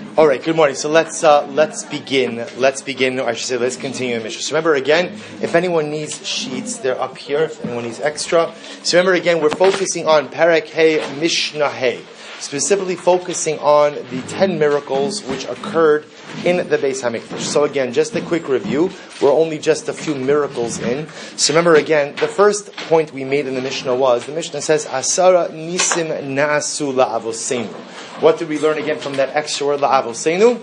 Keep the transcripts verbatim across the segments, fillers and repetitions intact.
All right, good morning. So let's uh, let's begin. Let's begin. I should say, let's continue the Mishnah. So remember again, if anyone needs sheets, they're up here. If anyone needs extra. So remember again, we're focusing on Perek Hey Mishnah Hey, specifically focusing on the ten miracles which occurred in the Beis Hamikdash. So again, just a quick review. We're only just a few miracles in. So remember again, the first point we made in the Mishnah was, the Mishnah says, Asara Nisim Na'asu La'avoseinu. What did we learn again from that extra word, La'avoseinu?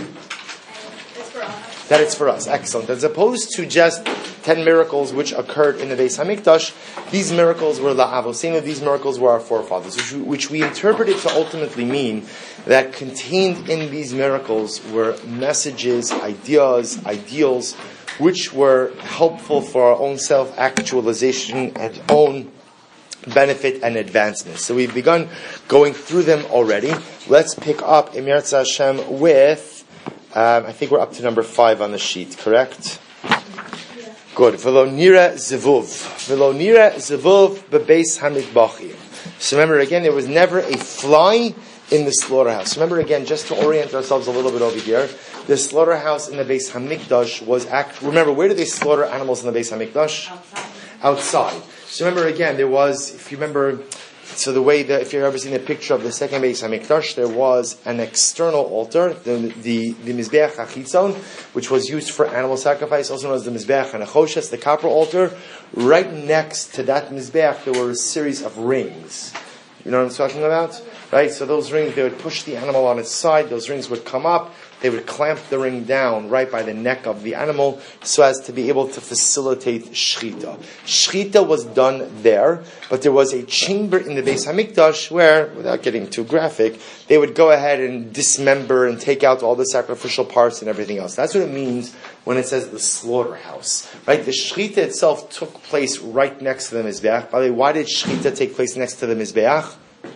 That it's for us. Excellent. As opposed to just ten miracles which occurred in the Beis Hamikdash, these miracles were La'avoseinu, these miracles were our forefathers, which we, which we interpreted to ultimately mean that contained in these miracles were messages, ideas, ideals, which were helpful for our own self-actualization and own benefit and advancement. So we've begun going through them already. Let's pick up Emir Hashem with, um, I think we're up to number five on the sheet, correct? Yeah. Good. V'lo nira zivuv. V'lo nira zivuv bebeis hamikdash. So remember again, there was never a fly in the slaughterhouse. Remember again, just to orient ourselves a little bit over here, the slaughterhouse in the Beis Hamikdash was act. Remember, where did they slaughter animals in the Beis Hamikdash? Outside. Outside. So remember again, there was, if you remember, so the way that, if you've ever seen a picture of the second Beis Hamikdash, there was an external altar, the the, the Mizbeach HaChitzon, which was used for animal sacrifice, also known as the Mizbeach HaNechoshes, the copper altar. Right next to that Mizbeach, there were a series of rings. You know what I'm talking about? Right? So those rings, they would push the animal on its side, those rings would come up, they would clamp the ring down right by the neck of the animal so as to be able to facilitate shchita. Shchita was done there, but there was a chamber in the Beis Hamikdash where, without getting too graphic, they would go ahead and dismember and take out all the sacrificial parts and everything else. That's what it means when it says the slaughterhouse. Right? The shchita itself took place right next to the Mizbeach. By the way, why did shchita take place next to the Mizbeach?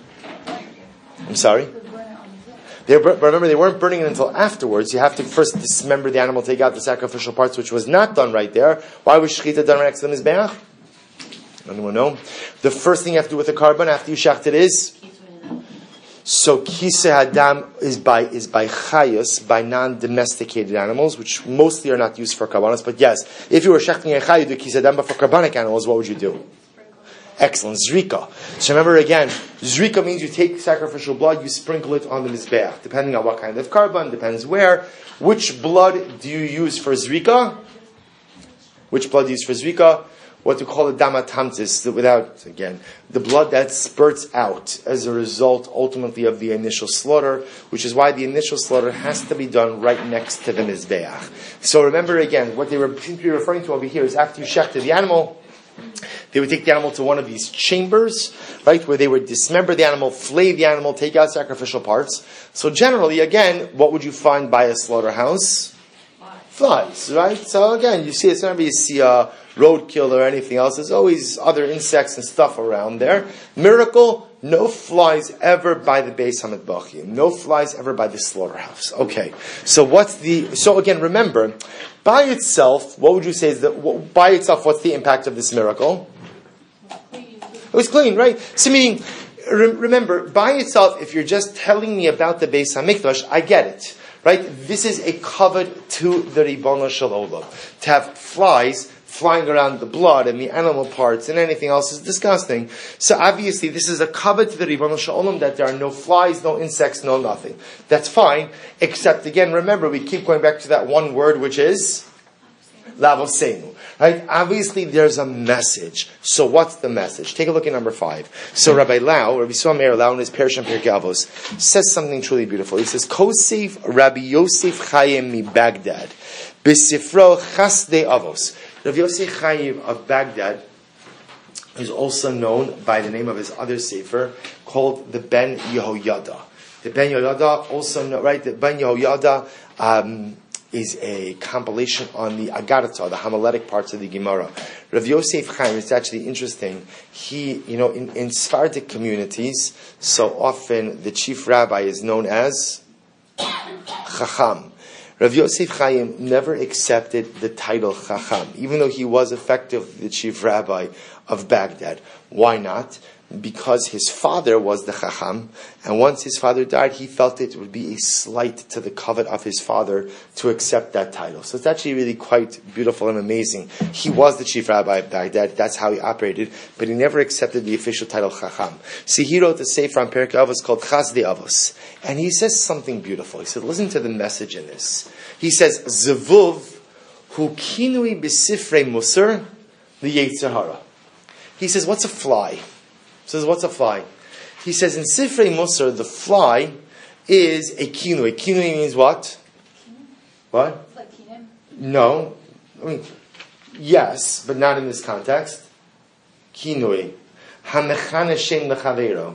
I'm sorry? They were, but remember, they weren't burning it until afterwards. You have to first dismember the animal, take out the sacrificial parts, which was not done right there. Why was shechita done right next to the Mizbeach? Anyone know? The first thing you have to do with the carbon after you shecht it is? So kiseh hadam is by is by chayus, by non-domesticated animals, which mostly are not used for karbanos. But yes, if you were shechting a chayu, do kiseh hadam, but for carbonic animals, what would you do? Excellent. Zrika. So remember again, Zrika means you take sacrificial blood, you sprinkle it on the Mizbeach. Depending on what kind of carbon, depends where. Which blood do you use for Zrika? Which blood do you use for Zrika? What we call the damatamtis, without, again, the blood that spurts out as a result, ultimately, of the initial slaughter, which is why the initial slaughter has to be done right next to the Mizbeach. So remember again, what they were simply referring to over here is after you shechted the animal, they would take the animal to one of these chambers, right, where they would dismember the animal, flay the animal, take out sacrificial parts. So generally, again, what would you find by a slaughterhouse? Flies, Flies right? So again, you see, it's whenever you see a roadkill or anything else, there's always other insects and stuff around there. Miracle, no flies ever by the Beis Hamikdash. No flies ever by the slaughterhouse. Okay, so what's the, so again, remember, by itself, what would you say is that, by itself, what's the impact of this miracle? It was clean, right? So meaning, re- remember, by itself, if you're just telling me about the Beis Hamikdash, I get it, right? This is a kavod to the Ribono Shel Olam. To have flies flying around the blood and the animal parts and anything else is disgusting. So obviously, this is a kavod to the Ribono Shel Olam that there are no flies, no insects, no nothing. That's fine, except again, remember, we keep going back to that one word, which is La'avoseinu. Right? Obviously, there's a message. So what's the message? Take a look at number five. So Rabbi Lau, Rabbi Yisrael Meir Lau in his Pershim Pirkei Avos, says something truly beautiful. He says, Kosef Rabbi Yosef Chaim mi Baghdad, B'sifro Chasdei Avos. Rabbi Yosef Chaim of Baghdad is also known by the name of his other sefer called the Ben Yehoyada. The Ben Yehoyada, also know, right? The Ben Yehoyada um, is a compilation on the Agarata, the homiletic parts of the Gemara. Rav Yosef Chaim, it's actually interesting. He, you know, in, in Sephardic communities, so often the chief rabbi is known as Chacham. Rav Yosef Chaim never accepted the title Chacham, even though he was effectively the chief rabbi of Baghdad. Why not? because his father was the Chacham, and once his father died, he felt it would be a slight to the covet of his father to accept that title. So it's actually really quite beautiful and amazing. He was the chief rabbi of Baghdad, that's how he operated, but he never accepted the official title Chacham. See, he wrote a sefer on Perkei Avos called Chasdei Avos, and he says something beautiful. He said, listen to the message in this. He says, Zevuv hu kinui b'sifrei musar l'yetzer hara. He says, what's a fly? He says, what's a fly? He says, in Sifrei Musar, the fly is a kinui. Kinui means what? What? It's like kinui. No. I mean, yes, but not in this context. Kinui. Hamechane shem lechaveiro.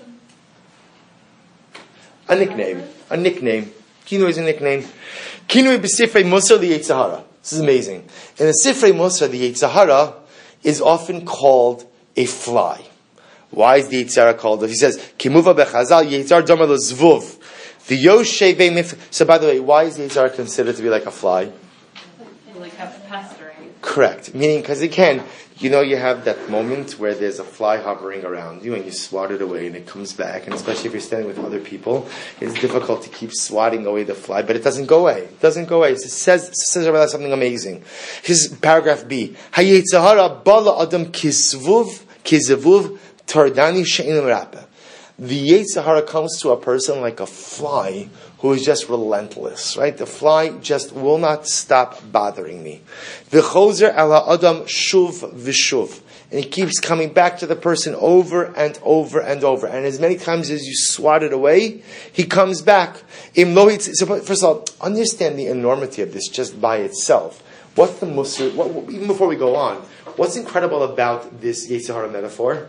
A nickname. A nickname. Kinui is a nickname. Kinui b'Sifrei Musar l'yetzer hara. This is amazing. In the Sifrei Musar, the Yetzer hara is often called a fly. Why is the Yetzer hara called? He says, "Kimuva bechazal Yetzer damar lezvuv." The Yoshei ve'mif. So, by the way, why is the Yetzer hara considered to be like a fly? Like have pestering. Correct. Meaning, because again, you know, you have that moment where there's a fly hovering around you, and you swat it away, and it comes back. And especially if you're standing with other people, it's difficult to keep swatting away the fly, but it doesn't go away. It doesn't go away. It says, it says about something amazing. His paragraph B. Hayetzer hara bala adam kisvuv kizavuv tardani she'in rapeh. The Yetzer hara comes to a person like a fly who is just relentless, right? The fly just will not stop bothering me. V'chozer ala adam shuv v'shuv. And it keeps coming back to the person over and over and over. And as many times as you swat it away, he comes back. So first of all, understand the enormity of this just by itself. What's the musar? What, even before we go on, what's incredible about this Yetzer hara metaphor?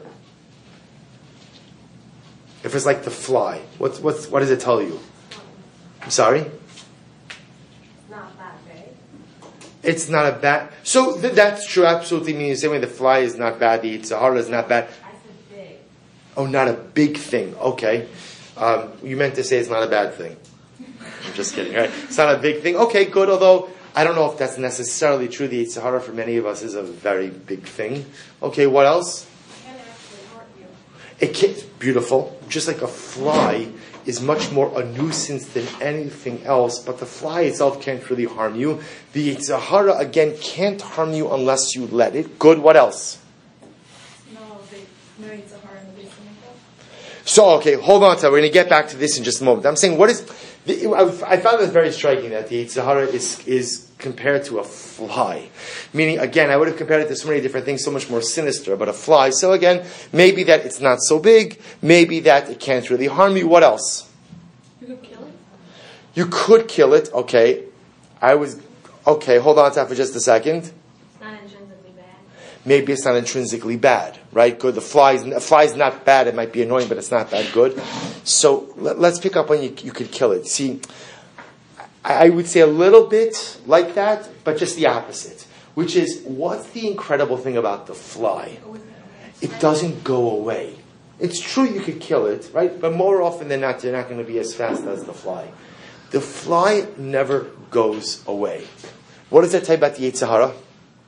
If it's like the fly, what's, what's, what does it tell you? I'm sorry? It's not bad, right? It's not a bad... So th- that's true, absolutely. Meaning the same way the fly is not bad, the Yetzer hara is not bad. I said big. Oh, not a big thing. Okay. Um, you meant to say it's not a bad thing. I'm just kidding, right? It's not a big thing. Okay, good, although I don't know if that's necessarily true. The Yetzer hara for many of us is a very big thing. Okay, what else? It can actually hurt you. It can, beautiful. Just like a fly is much more a nuisance than anything else, but the fly itself can't really harm you. The Yetzer hara, again, can't harm you unless you let it. Good, what else? No, they, no Yetzer hara in the basement. So, okay, hold on to that. We're going to get back to this in just a moment. I'm saying, what is... The, I found it very striking that the Yetzer hara is, is compared to a fly. Meaning, again, I would have compared it to so many different things, so much more sinister, but a fly. So again, maybe that it's not so big, maybe that it can't really harm you. What else? You could kill it? You could kill it, okay. I was... Okay, hold on to that for just a second. It's not intrinsically bad. Maybe it's not intrinsically bad, right? Good. The fly is, a fly is not bad. It might be annoying, but it's not that good. So let, let's pick up when you, you could kill it. See, I, I would say a little bit like that, but just the opposite. Which is, what's the incredible thing about the fly? It doesn't go away. It's true you could kill it, right? But more often than not, you're not going to be as fast as the fly. The fly never goes away. What does that tell you about the Yetzer hara?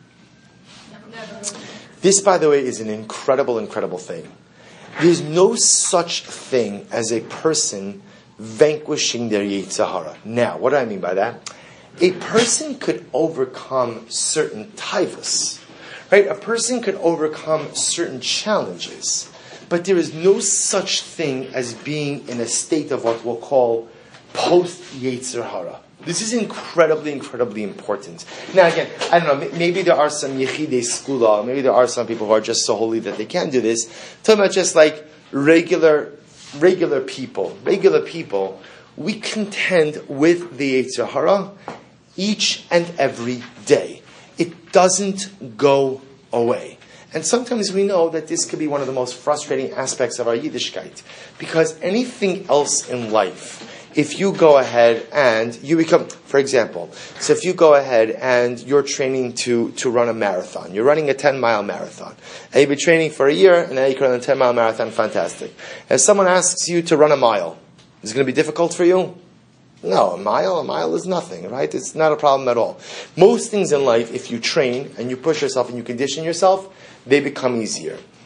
This, by the way, is an incredible, incredible thing. There's no such thing as a person vanquishing their Yetzer hara. Now, what do I mean by that? A person could overcome certain taivas, right? A person could overcome certain challenges, but there is no such thing as being in a state of what we'll call post-Yetzer hara. This is incredibly, incredibly important. Now again, I don't know, maybe there are some yechidei skula, maybe there are some people who are just so holy that they can do this. Talking about just like regular, regular people, regular people, we contend with the Yetzer hara each and every day. It doesn't go away. And sometimes we know that this could be one of the most frustrating aspects of our Yiddishkeit. Because anything else in life, if you go ahead and you become, for example, so if you go ahead and you're training to, to run a marathon, you're running a ten-mile marathon, and you've been training for a year, and now you can run a ten-mile marathon, fantastic. And someone asks you to run a mile, is it going to be difficult for you? No, a mile, a mile is nothing, right? It's not a problem at all. Most things in life, if you train and you push yourself and you condition yourself, they become easier.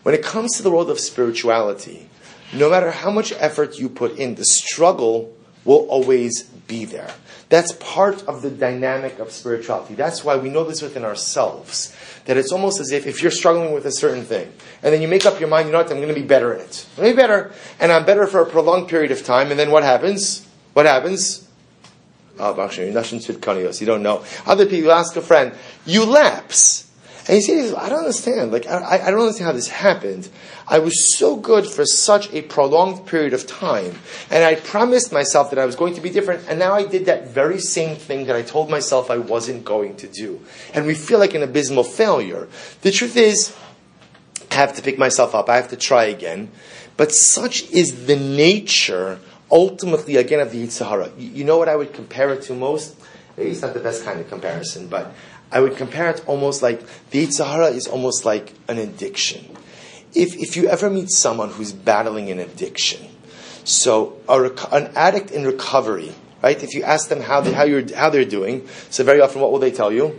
When it comes to the world of spirituality, no matter how much effort you put in, the struggle will always be there. That's part of the dynamic of spirituality. That's why we know this within ourselves. That it's almost as if, if you're struggling with a certain thing, and then you make up your mind, you know what, I'm going to be better in it. I'm going to be better, and I'm better for a prolonged period of time, and then what happens? What happens? Oh, you don't know. Other people, you ask a friend, you lapse. And you say, I don't understand. Like, I, I don't understand how this happened. I was so good for such a prolonged period of time. And I promised myself that I was going to be different. And now I did that very same thing that I told myself I wasn't going to do. And we feel like an abysmal failure. The truth is, I have to pick myself up. I have to try again. But such is the nature, ultimately, again, of the Yetzer Hara. You, you know what I would compare it to most? Maybe it's not the best kind of comparison, but I would compare it almost like the Yetzer Hara is almost like an addiction. If if you ever meet someone who's battling an addiction, so a rec- an addict in recovery, right? If you ask them how they, how you're how they're doing, so very often what will they tell you?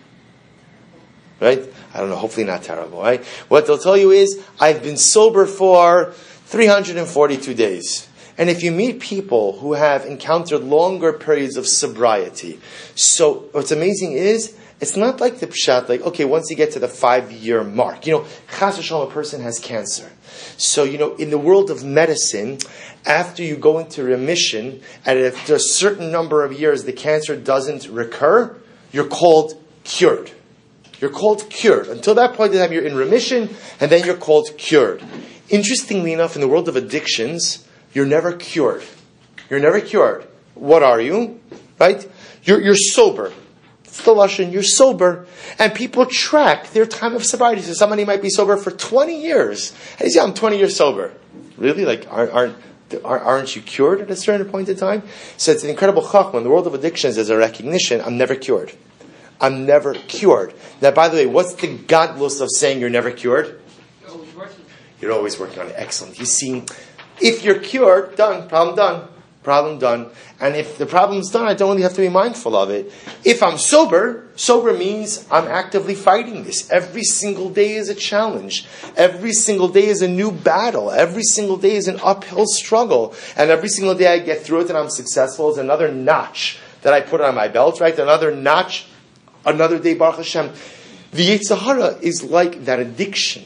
Right? I don't know. Hopefully not terrible. Right? What they'll tell you is, I've been sober for three hundred forty-two days. And if you meet people who have encountered longer periods of sobriety, so what's amazing is, it's not like the pshat, like, okay, once you get to the five-year mark, you know, chas v'shalom, a person has cancer. So, you know, in the world of medicine, after you go into remission, and after a certain number of years the cancer doesn't recur, you're called cured. You're called cured. Until that point in time, you're in remission, and then you're called cured. Interestingly enough, in the world of addictions, you're never cured. You're never cured. What are you? Right? You're, you're sober. It's the Lashon, you're sober. And people track their time of sobriety. So somebody might be sober for twenty years. And you say, I'm twenty years sober. Really? Like, aren't, aren't, aren't you cured at a certain point in time? So it's an incredible chachma. In the world of addictions, there's a recognition, I'm never cured. I'm never cured. Now, by the way, what's the godless of saying you're never cured? You're always working. You're always working on it. Excellent. You see, if you're cured, done, problem done. Problem done. And if the problem's done, I don't really have to be mindful of it. If I'm sober, sober means I'm actively fighting this. Every single day is a challenge. Every single day is a new battle. Every single day is an uphill struggle. And every single day I get through it and I'm successful is another notch that I put on my belt, right? Another notch, another day, Baruch Hashem. The Yetzer Hara is like that addiction.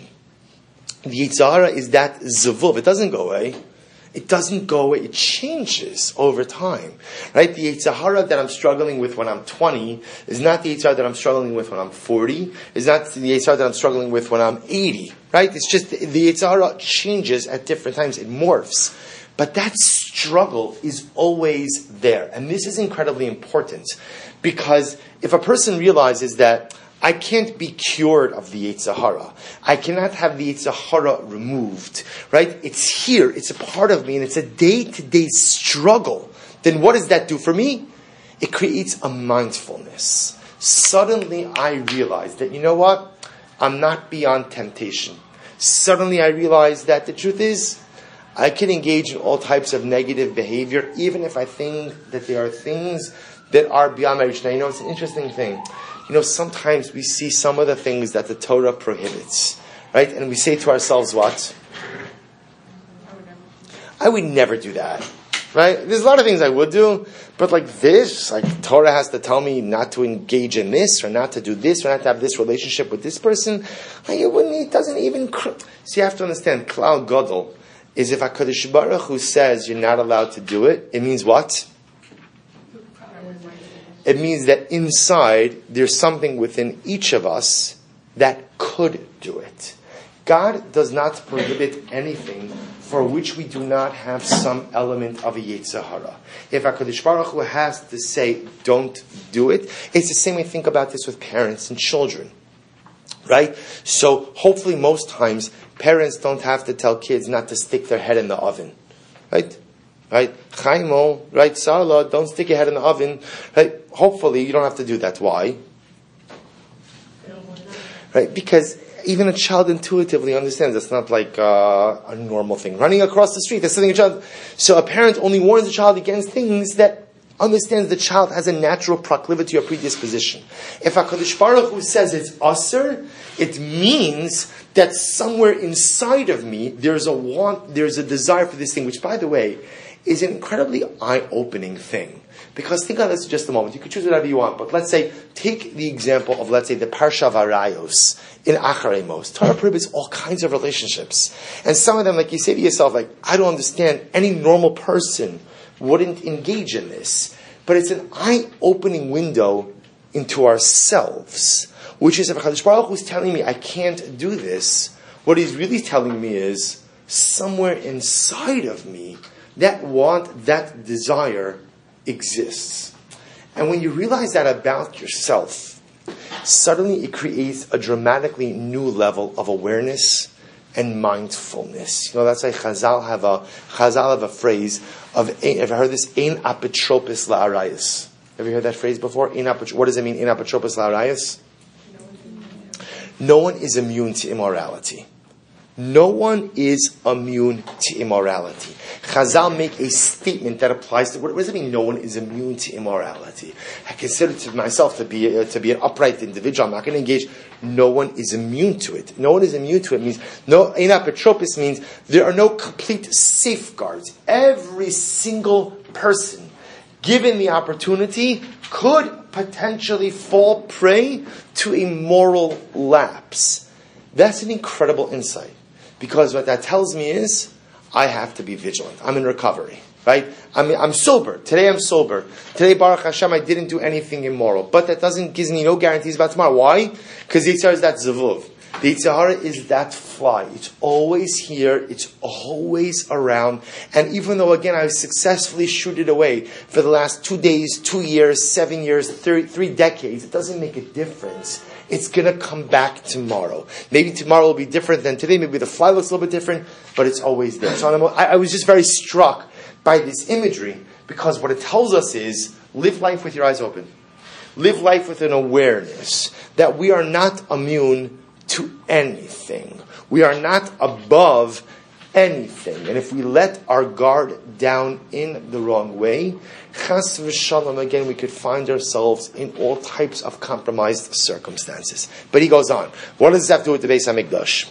The Yetzer Hara is that zavuv. It doesn't go away. It doesn't go away. It changes over time. Right? The Yetzer Hara that I'm struggling with when I'm twenty is not the Yetzer Hara that I'm struggling with when I'm forty. Is not the Yetzer Hara that I'm struggling with when I'm eighty. Right? It's just the, the Yetzer Hara changes at different times. It morphs. But that struggle is always there. And this is incredibly important. Because if a person realizes that I can't be cured of the Yetzer Hara. I cannot have the Yetzer Hara removed. Right? It's here. It's a part of me. And it's a day-to-day struggle. Then what does that do for me? It creates a mindfulness. Suddenly I realize that, you know what? I'm not beyond temptation. Suddenly I realize that the truth is, I can engage in all types of negative behavior, even if I think that there are things that are beyond my reach. Now, you know, it's an interesting thing. You know, sometimes we see some of the things that the Torah prohibits, right? And we say to ourselves, what? I would never do that, right? There's a lot of things I would do, but like this, like Torah has to tell me not to engage in this, or not to do this, or not to have this relationship with this person. Like it wouldn't, it doesn't even, cr- see, you have to understand, Klal Gadol is if HaKadosh Baruch Hu says you're not allowed to do it, it means what? It means that inside, there's something within each of us that could do it. God does not prohibit anything for which we do not have some element of a Yetzer Hara. If HaKadosh Baruch Hu has to say, don't do it, it's the same way think about this with parents and children. Right? So, hopefully most times, parents don't have to tell kids not to stick their head in the oven. Right? Right? Chaimo, right? Salah, don't stick your head in the oven. Right? Hopefully you don't have to do that. Why? Right? Because even a child intuitively understands it's not like uh, a normal thing. Running across the street, that's something a child... So a parent only warns a child against things that understands the child has a natural proclivity or predisposition. If HaKadosh Baruch Hu says it's aser, it means that somewhere inside of me there's a want, there's a desire for this thing, which, by the way, is an incredibly eye-opening thing. Because think of this for just a moment. You could choose whatever you want, but let's say, take the example of, let's say, the Parsha Varayos in Acharei Mos. Torah prohibits all kinds of relationships. And some of them, like you say to yourself, like, I don't understand, any normal person wouldn't engage in this. But it's an eye-opening window into ourselves. Which is, if HaKadosh Baruch Hu is telling me I can't do this, what he's really telling me is, somewhere inside of me, that want, that desire exists. And when you realize that about yourself, suddenly it creates a dramatically new level of awareness and mindfulness. You know, that's why Chazal have a Chazal have a phrase of, have you heard this? Ein apotropos la'arayos. Have you heard that phrase before? Ein apot- what does it mean? Ein apotropos la'arayos? No one is immune to immorality. No one is immune to immorality. Chazal make a statement that applies to, what does it mean, no one is immune to immorality? I consider to myself to be, uh, to be an upright individual. I'm not going to engage. No one is immune to it. No one is immune to it means, no, ein apotropos means there are no complete safeguards. Every single person, given the opportunity, could potentially fall prey to a moral lapse. That's an incredible insight. Because what that tells me is, I have to be vigilant. I'm in recovery, right? I'm, I'm sober. Today I'm sober. Today, Baruch Hashem, I didn't do anything immoral. But that doesn't give me no guarantees about tomorrow. Why? Because the Yetzer Hara is that zavuv. The Yetzer Hara is that fly. It's always here. It's always around. And even though, again, I successfully shoot it away for the last two days, two years, seven years, three, three decades, it doesn't make a difference. It's going to come back tomorrow. Maybe tomorrow will be different than today. Maybe the fly looks a little bit different, but it's always there. So I, I was just very struck by this imagery because what it tells us is live life with your eyes open. Live life with an awareness that we are not immune to anything. We are not above anything. And if we let our guard down in the wrong way, chas v'shalom, again, we could find ourselves in all types of compromised circumstances. But he goes on. What does this have to do with the Beis HaMikdash?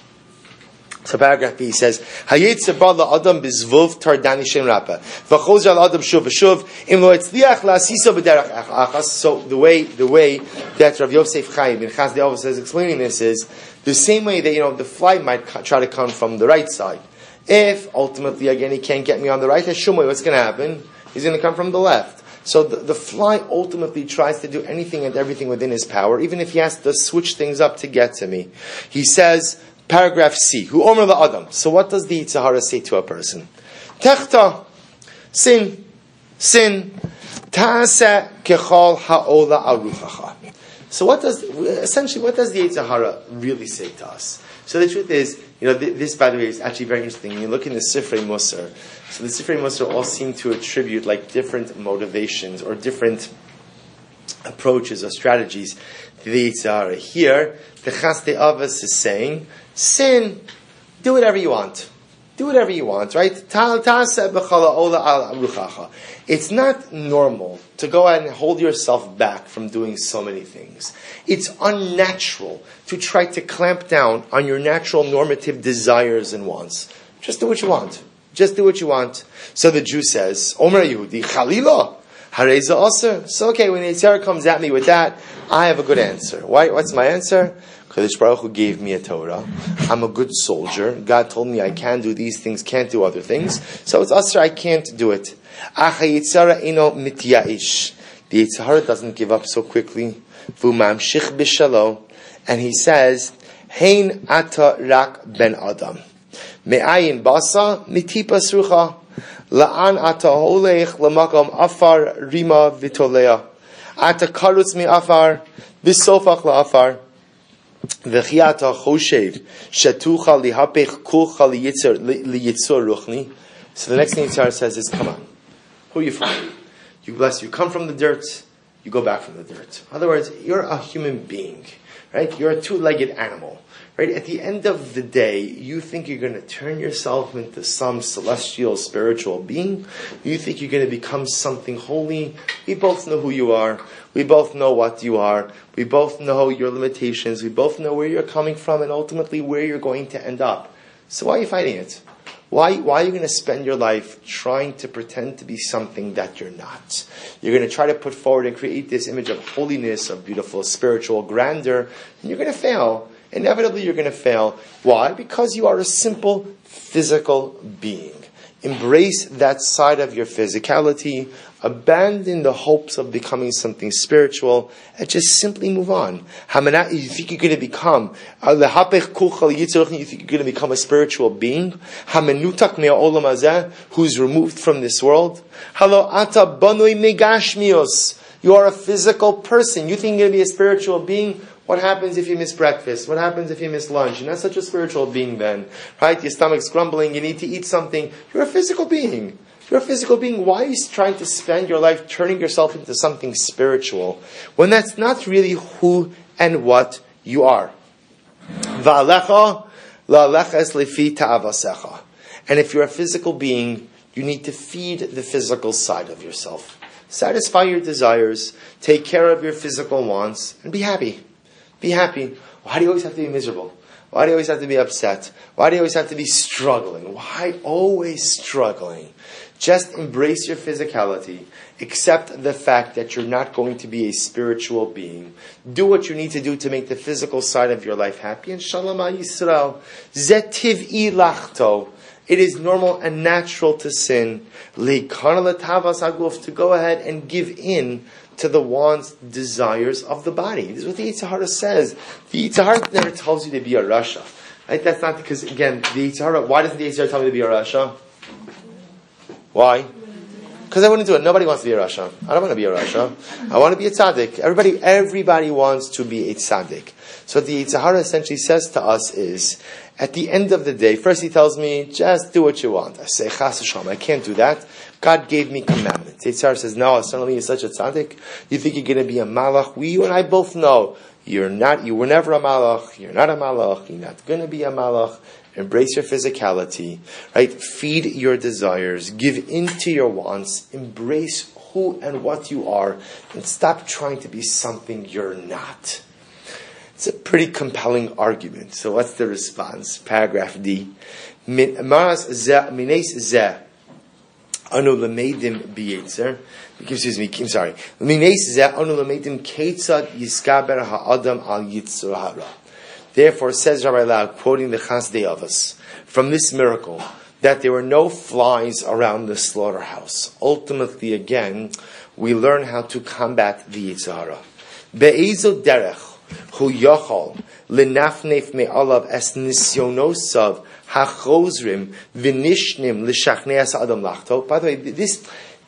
So paragraph B says, Hayetze ba la'adam bizvuv tardani shem rapa. V'choz al adam shuv v'shuv im lo etzliach la'asiso b'derach achas. So the way, the way that Rav Yosef Chaim in Chas De'Ova says, explaining this is, the same way that, you know, the fly might try to come from the right side. If, ultimately, again, he can't get me on the right, Hashumay, what's going to happen? He's going to come from the left. So the, the fly ultimately tries to do anything and everything within his power, even if he has to switch things up to get to me. He says, paragraph C, Hu Omer la'adam. So what does the Yetzer Hara say to a person? Techta, sin, sin, ta'aseh kechol ha'ola aruchacha. So what does, essentially, what does the Yetzer Hara really say to us? So the truth is, you know, this, by the way, is actually very interesting. When you look in the Sifrei Musar, so the Sifrei Musar all seem to attribute like different motivations or different approaches or strategies to the Yetzer Hara. Here, the Chas De'Avos is saying, sin, do whatever you want. Do whatever you want, right? It's not normal to go ahead and hold yourself back from doing so many things. It's unnatural to try to clamp down on your natural normative desires and wants. Just do what you want. Just do what you want. So the Jew says, Omer Yehudi, Chalila, Hareza Aser. So okay, when the Yetzer Hara comes at me with that, I have a good answer. Why? What's my answer? Kadosh Baruch Hu gave me a Torah. I'm a good soldier. God told me I can do these things, can't do other things. So it's Asr, I can't do it. Acha Yetzer Hara eno mityaish. The Yetzer Hara doesn't give up so quickly. V'mamshich b'shalo. And he says, Hein ata rak ben adam. Me'ayin basa mitipa srucha. La'an ata holech l'makam afar rima v'tolea. Ata karutz mi afar v'sofach la'afar. V'chiata choshev shetucha lihapech kulcha liyitzor ruchni. So the next thing Yetzer Hara says is, come on, who are you from? You bless. You come from the dirt. You you go back from the dirt. In other words, you're a human being, right? You're a two-legged animal, right? At the end of the day, you think you're going to turn yourself into some celestial, spiritual being. You think you're going to become something holy. We both know who you are. We both know what you are. We both know your limitations. We both know where you're coming from and ultimately where you're going to end up. So why are you fighting it? Why, why are you going to spend your life trying to pretend to be something that you're not? You're going to try to put forward and create this image of holiness, of beautiful spiritual grandeur, and you're going to fail. Inevitably, you're going to fail. Why? Because you are a simple physical being. Embrace that side of your physicality, abandon the hopes of becoming something spiritual, and just simply move on. You think you're going to become, you think you're going to become a spiritual being, who's removed from this world. You are a physical person. You think you're going to be a spiritual being? What happens if you miss breakfast? What happens if you miss lunch? You're not such a spiritual being then, right? Your stomach's grumbling, you need to eat something. You're a physical being. You're a physical being. Why are you trying to spend your life turning yourself into something spiritual when that's not really who and what you are? And if you're a physical being, you need to feed the physical side of yourself. Satisfy your desires, take care of your physical wants, and be happy. Be happy. Why do you always have to be miserable? Why do you always have to be upset? Why do you always have to be struggling? Why always struggling? Just embrace your physicality. Accept the fact that you're not going to be a spiritual being. Do what you need to do to make the physical side of your life happy. And Shalom Yisrael. Zetiv'i lachto. It is normal and natural to sin. To go ahead and give in to the wants, desires of the body. This is what the Yetzer Hara says. The Yetzer Hara never tells you to be a Rasha. Right? That's not because, again, the Yetzer Hara, why doesn't the Yetzer Hara tell me to be a Rasha? Why? Because I wouldn't do it. Nobody wants to be a Rasha. I don't want to be a Rasha. I want to be a tzaddik. Everybody, everybody wants to be a tzaddik. So what the Yetzer Hara essentially says to us is, at the end of the day, first he tells me, just do what you want. I say, Chas Hashem, I can't do that. God gave me commandments. Yetzer Hara says, no, suddenly you're such a tzaddik. You think you're going to be a malach? We, you and I both know you're not. You were never a malach. You're not a malach. You're not going to be a malach. Embrace your physicality, right? Feed your desires. Give in to your wants. Embrace who and what you are, and stop trying to be something you're not. It's a pretty compelling argument. So what's the response? Paragraph D. Anu lemeidim biyetzer. Excuse me. I'm sorry. Anu lemeidim keitzad yiskaber ha'adam al yitzur hara. Therefore, says Rabbi Lau, quoting the Chasdei Avos, from this miracle, that there were no flies around the slaughterhouse. Ultimately, again, we learn how to combat the Yetzer Hara. Be'ezo derech hu yochol lenafnef me'alav es nisyonosav hachozrim v'nishnim l'shachneas adam lachto. By the way, this,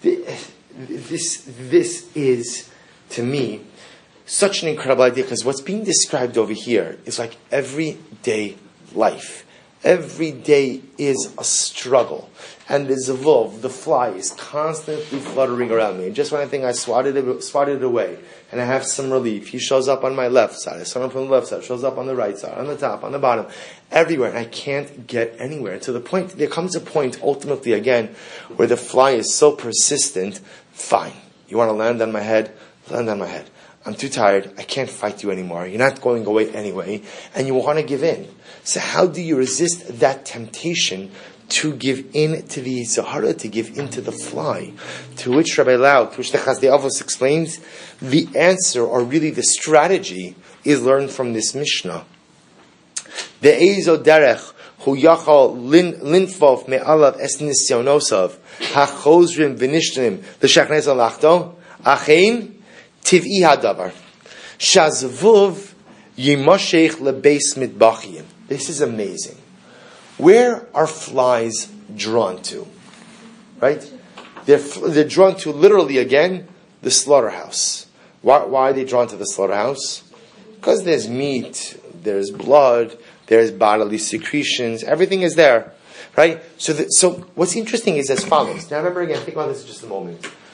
this, this is, to me, such an incredible idea, because what's being described over here is like everyday life. Every day is a struggle. And the zavov, the fly, is constantly fluttering around me. And just when I think I swatted it, swatted it away, and I have some relief, he shows up on my left side, I saw him from the left side, shows up on the right side, on the top, on the bottom, everywhere, and I can't get anywhere. And to the point, there comes a point, ultimately again, where the fly is so persistent, fine. You want to land on my head? Land on my head. I'm too tired. I can't fight you anymore. You're not going away anyway. And you want to give in. So how do you resist that temptation to give in to the Yetzer Hara, to give in to the fly? To which Rabbi Lau, to which the Chasdei Avos explains, the answer, or really the strategy, is learned from this Mishnah. Be'ezo derech hu yachal linfof me'alav es nisyonosav hachozrim v'nishnim l'shachnes alachto achein Tiv'i hadavar. Shazvuv yimoshech lebeis mitbachim. This is amazing. Where are flies drawn to? Right? They're, they're drawn to, literally again, the slaughterhouse. Why, why are they drawn to the slaughterhouse? Because there's meat, there's blood, there's bodily secretions, everything is there. Right? So, the, so what's interesting is as follows. Now remember again, think about this for just a moment.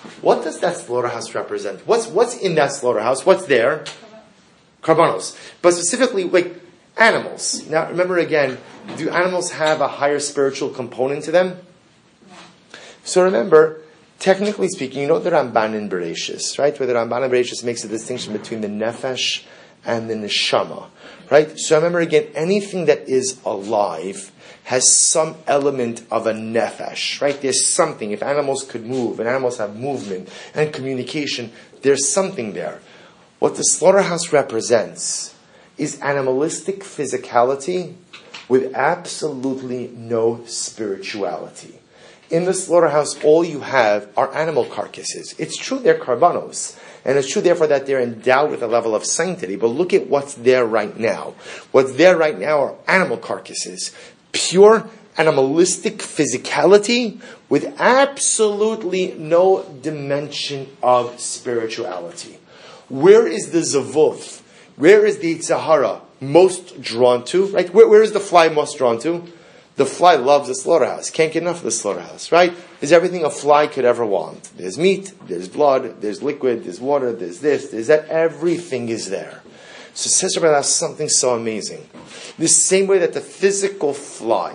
What does that slaughterhouse represent? What's what's in that slaughterhouse? What's there? Karbanos. But specifically, like animals. Now, remember again, do animals have a higher spiritual component to them? So remember, technically speaking, you know the Ramban in Bereshis, right? Where the Ramban in Bereshis makes a distinction between the nefesh and the neshama, right? So remember again, anything that is alive has some element of a nefesh, right? There's something. If animals could move, and animals have movement and communication, there's something there. What the slaughterhouse represents is animalistic physicality with absolutely no spirituality. In the slaughterhouse, all you have are animal carcasses. It's true they're karbanos, and it's true therefore that they're endowed with a level of sanctity, but look at what's there right now. What's there right now are animal carcasses. Pure animalistic physicality with absolutely no dimension of spirituality. Where is the Zavuv? Where is the Tzahara most drawn to? Right? Where, where is the fly most drawn to? The fly loves the slaughterhouse. Can't get enough of the slaughterhouse, right? There's everything a fly could ever want. There's meat, there's blood, there's liquid, there's water, there's this, there's that. Everything is there. So it says about something so amazing. The same way that the physical fly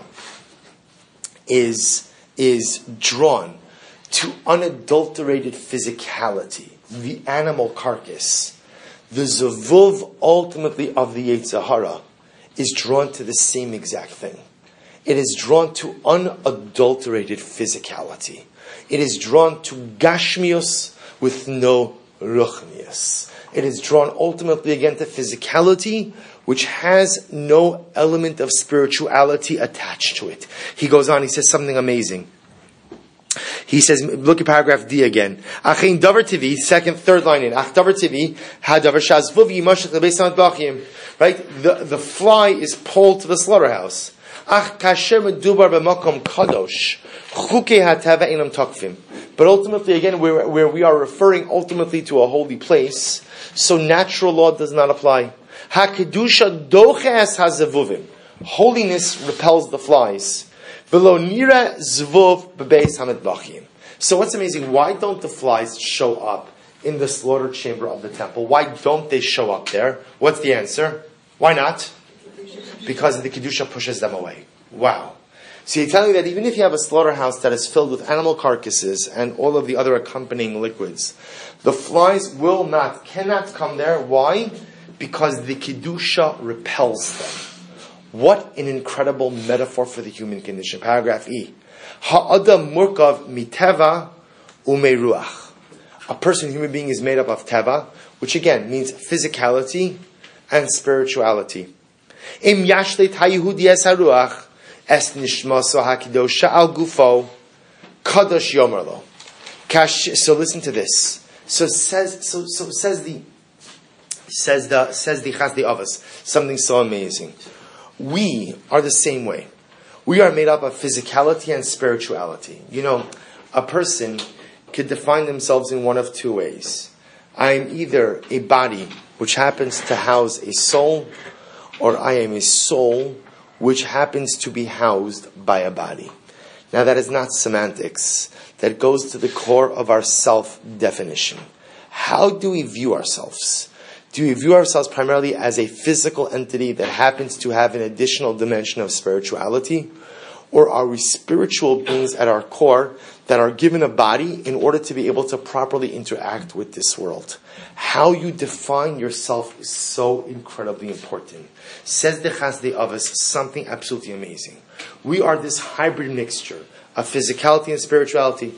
is, is drawn to unadulterated physicality, the animal carcass, the zavuv ultimately of the Yetzer Hara is drawn to the same exact thing. It is drawn to unadulterated physicality. It is drawn to gashmius with no ruchnius. It is drawn ultimately again to physicality, which has no element of spirituality attached to it. He goes on, he says something amazing. He says, look at paragraph D again. Achin davar tivi, second, third line in. Ach davar tivi, ha davar shazvuv yimashach lebeis bachim. Right? The, the fly is pulled to the slaughterhouse. Ach kasher medubar b'makom kadosh, chukei hatava einam takfim. But ultimately, again, where, where we are referring ultimately to a holy place, so natural law does not apply. Ha-kedusha doches ha-zavuvim. Holiness repels the flies. V'lo nira zvuv b'beis hamidbachim. So what's amazing, why don't the flies show up in the slaughter chamber of the temple? Why don't they show up there? What's the answer? Why not? Because the kedusha pushes them away. Wow. So you're telling me that even if you have a slaughterhouse that is filled with animal carcasses and all of the other accompanying liquids, the flies will not, cannot come there. Why? Because the kedusha repels them. What an incredible metaphor for the human condition. Paragraph E. Ha'adam murkav miteva umeruach. A person, human being, is made up of teva, which again means physicality and spirituality. Im yashlet ha'yehudi es haruach es nishmaso ha'kidosha al gufo kadosh yomer lo. So listen to this. So says so so says the says the says the Chasdei Avos something so amazing. We are the same way. We are made up of physicality and spirituality. You know, a person could define themselves in one of two ways. I am either a body which happens to house a soul, or I am a soul which happens to be housed by a body. Now that is not semantics. That goes to the core of our self-definition. How do we view ourselves? Do we view ourselves primarily as a physical entity that happens to have an additional dimension of spirituality? Or are we spiritual beings at our core that are given a body in order to be able to properly interact with this world? How you define yourself is so incredibly important. Says the Chasdei Avos something absolutely amazing. We are this hybrid mixture of physicality and spirituality.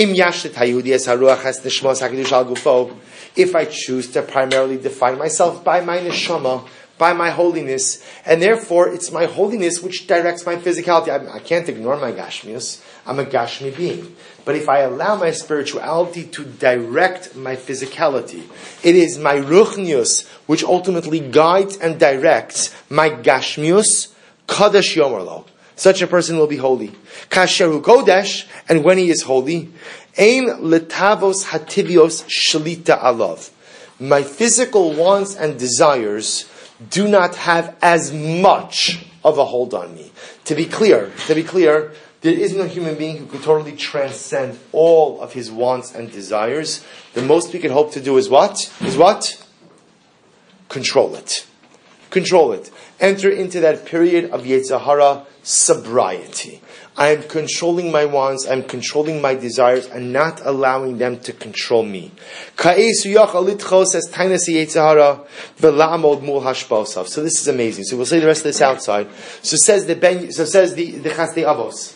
If I choose to primarily define myself by my neshama, by my holiness, and therefore it's my holiness which directs my physicality. I, I can't ignore my gashmius. I'm a gashmi being. But if I allow my spirituality to direct my physicality, it is my ruchnius which ultimately guides and directs my gashmius, kadosh yomer lo. Such a person will be holy. Kasheru kodesh, and when he is holy, ein letavos hativios shalita alav. My physical wants and desires do not have as much of a hold on me. To be clear, to be clear, there is no human being who could totally transcend all of his wants and desires. The most we could hope to do is what? Is what? Control it. Control it. Enter into that period of Yetzer Hara sobriety. I am controlling my wants, I am controlling my desires, and not allowing them to control me. So this is amazing. So we'll say the rest of this outside. So says the Ben, so says the the Chasdei Avos.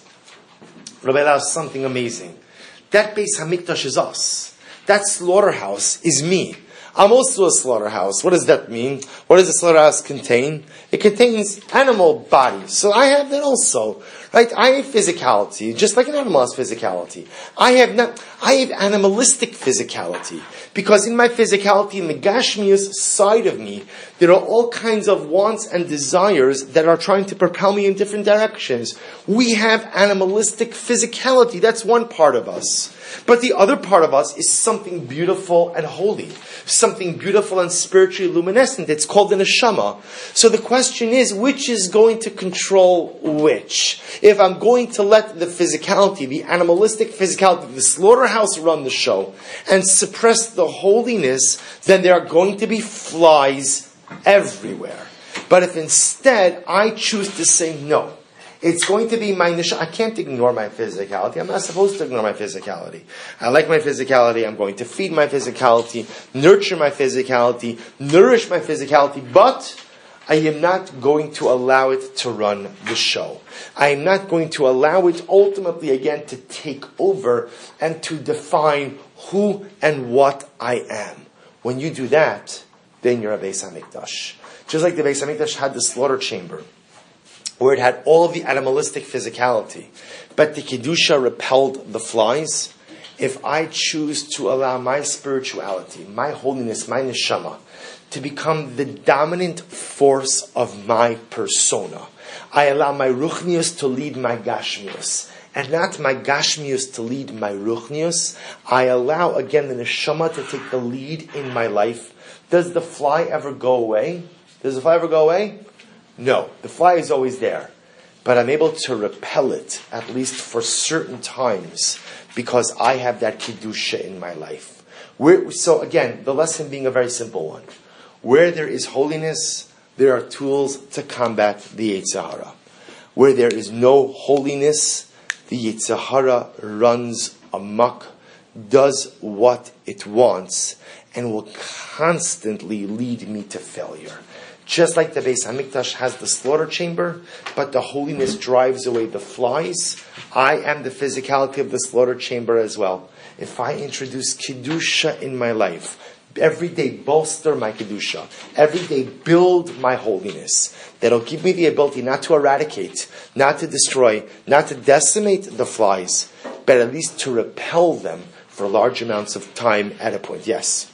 Rabbi Lau, something amazing. That Beis Hamikdash is us. That slaughterhouse is me. I'm also a slaughterhouse. What does that mean? What does the slaughterhouse contain? It contains animal bodies. So I have that also. Right? I have physicality, just like an animal has physicality. I have not, I have animalistic physicality. Because in my physicality, in the Gashmius side of me, there are all kinds of wants and desires that are trying to propel me in different directions. We have animalistic physicality. That's one part of us. But the other part of us is something beautiful and holy. Something beautiful and spiritually luminescent. It's called the neshama. So the question is, which is going to control which? If I'm going to let the physicality, the animalistic physicality, the slaughterhouse run the show and suppress the holiness, then there are going to be flies everywhere. But if instead I choose to say no, it's going to be my neshama. I can't ignore my physicality. I'm not supposed to ignore my physicality. I like my physicality. I'm going to feed my physicality, nurture my physicality, nourish my physicality, but I am not going to allow it to run the show. I am not going to allow it ultimately again to take over and to define who and what I am. When you do that, then you're a Beis Hamikdash. Just like the Beis Hamikdash had the slaughter chamber, where it had all of the animalistic physicality, but the Kedusha repelled the flies. If I choose to allow my spirituality, my holiness, my neshama, to become the dominant force of my persona, I allow my ruchnius to lead my gashmius, and not my gashmius to lead my ruchnius. I allow, again, the neshama to take the lead in my life. Does the fly ever go away? Does the fly ever go away? No, the fly is always there, but I'm able to repel it, at least for certain times, because I have that Kedusha in my life. Where, so again, the lesson being a very simple one. Where there is holiness, there are tools to combat the Yetzer Hara. Where there is no holiness, the Yetzer Hara runs amok, does what it wants, and will constantly lead me to failure. Just like the Beis Hamikdash has the slaughter chamber, but the holiness drives away the flies, I am the physicality of the slaughter chamber as well. If I introduce Kedusha in my life, every day bolster my Kedusha, every day build my holiness, that'll give me the ability not to eradicate, not to destroy, not to decimate the flies, but at least to repel them for large amounts of time at a point. Yes?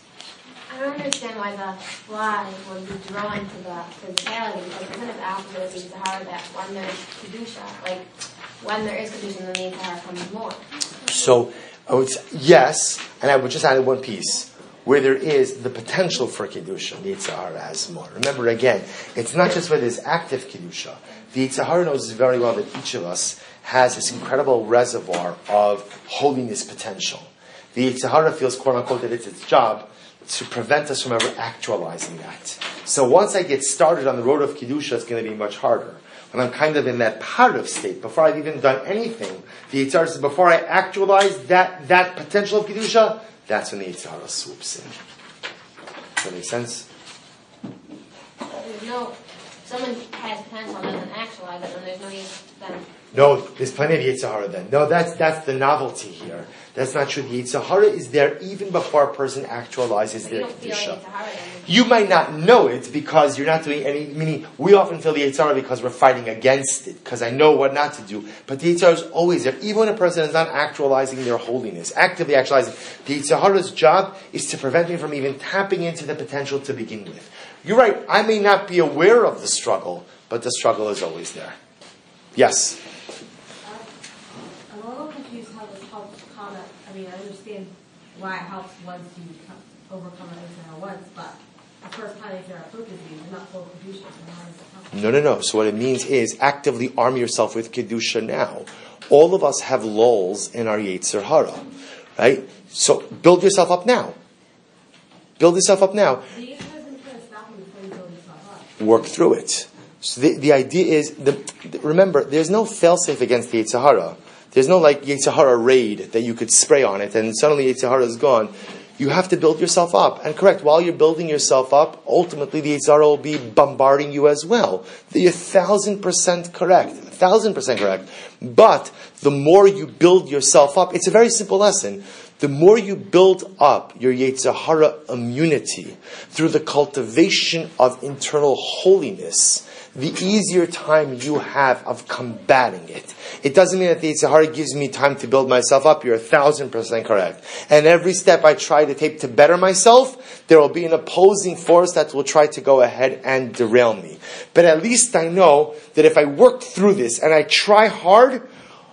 I don't understand why the fly would be drawn to the physicality. Like, isn't it the opposite of the Yetzer Hara that when there's Kedusha, like, when there is Kedusha, then the Yetzer Hara comes more? So, I would say, yes, and I would just add one piece. Where there is the potential for Kedusha, the Yetzer Hara has more. Remember again, it's not just where there's active Kedusha. The Yetzer Hara knows very well that each of us has this incredible reservoir of holiness potential. The Yetzer Hara feels, quote unquote, that it's its job to prevent us from ever actualizing that. So once I get started on the road of Kedusha, it's going to be much harder. When I'm kind of in that part of state, before I've even done anything, the Yetzer Hara says, before I actualize that, that potential of Kedusha, that's when the Yetzer Hara swoops in. Does that make sense? There's no, if someone has potential and doesn't actualize it, then there's no use then. No, there's plenty of Yetzer Hara then. No, that's that's the novelty here. That's not true. The Yetzer Hara is there even before a person actualizes their Kedusha. You might not know it because you're not doing any, meaning we often feel the Yetzer Hara because we're fighting against it, because I know what not to do. But the Yetzer Hara is always there, even when a person is not actualizing their holiness, actively actualizing. The Yetzer Hara's job is to prevent me from even tapping into the potential to begin with. You're right, I may not be aware of the struggle, but the struggle is always there. Yes? I'm a little confused how this helps combat. I mean, I understand why it helps once you come, overcome an Yetzer Hara once, but the first time Yetzer Hara approaches you, you're not full of Kedusha, so how does it help? No, no, no. So what it means is actively arm yourself with Kedusha now. All of us have lulls in our Yetzer Hara, right? So build yourself up now. Build yourself up now. The Yetzer Hara isn't trying to stop you before you build yourself up. Work through it. So the, the idea is, the, the, remember, there's no fail-safe against the Yetzer Hara. There's no like Yetzer Hara raid that you could spray on it and suddenly Yetzer Hara is gone. You have to build yourself up. And correct, while you're building yourself up, ultimately the Yetzer Hara will be bombarding you as well. You're a thousand percent correct. A thousand percent correct. But the more you build yourself up, it's a very simple lesson. The more you build up your Yetzer Hara immunity through the cultivation of internal holiness, the easier time you have of combating it. It doesn't mean that the Yetzer Hara gives me time to build myself up. You're a thousand percent correct. And every step I try to take to better myself, there will be an opposing force that will try to go ahead and derail me. But at least I know that if I work through this and I try hard,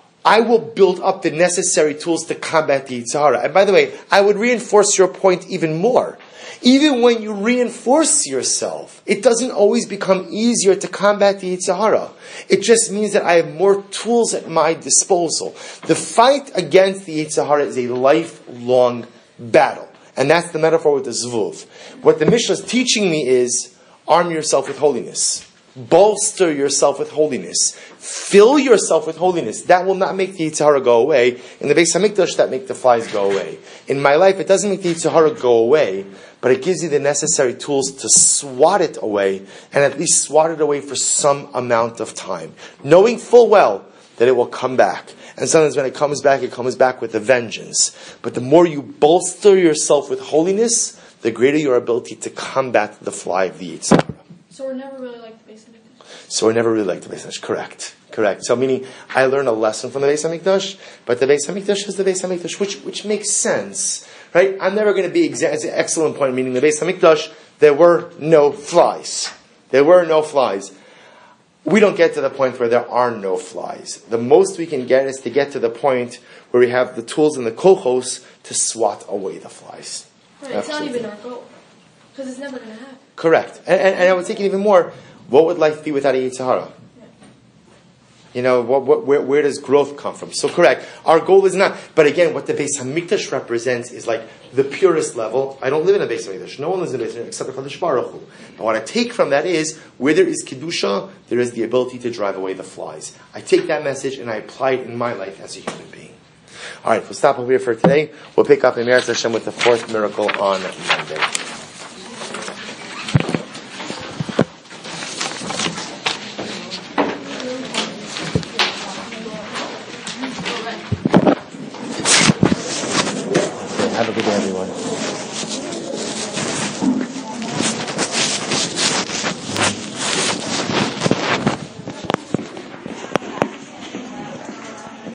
I will build up the necessary tools to combat the Yetzer Hara. And by the way, I would reinforce your point even more. Even when you reinforce yourself, it doesn't always become easier to combat the Yetzer Hara. It just means that I have more tools at my disposal. The fight against the Yetzer Hara is a lifelong battle. And that's the metaphor with the Zvuv. What the Mishnah is teaching me is, arm yourself with holiness. Bolster yourself with holiness. Fill yourself with holiness. That will not make the Yetzer Hara go away. In the Beis HaMikdash, that make the flies go away. In my life, it doesn't make the Yetzer Hara go away, but it gives you the necessary tools to swat it away, and at least swat it away for some amount of time. Knowing full well that it will come back. And sometimes when it comes back, it comes back with a vengeance. But the more you bolster yourself with holiness, the greater your ability to combat the fly of the Yetzer Hara. So we're never really like the Beis HaMikdash. So we're never really like the Beis HaMikdash. Correct. Correct. So meaning, I learn a lesson from the Beis HaMikdash, but the Beis HaMikdash is the Beis HaMikdash, which, which makes sense. Right? I'm never going to be exact. It's an excellent point, meaning the Beis HaMikdash, there were no flies. There were no flies. We don't get to the point where there are no flies. The most we can get is to get to the point where we have the tools and the kochos to swat away the flies. Right, it's not even our goal. Because it's never going to happen. Correct. And, and, and I would take it even more, what would life be without a Yetzer Hara? You know, what, what, where, where does growth come from? So correct. Our goal is not, but again, what the Beis HaMikdash represents is like the purest level. I don't live in a Beis HaMikdash. No one lives in a Beis HaMikdash except for Kadosh Baruch Hu. But what I take from that is, where there is Kedusha, there is the ability to drive away the flies. I take that message and I apply it in my life as a human being. Alright, we'll stop over here for today. We'll pick up in Meretz Hashem with the fourth miracle on Monday.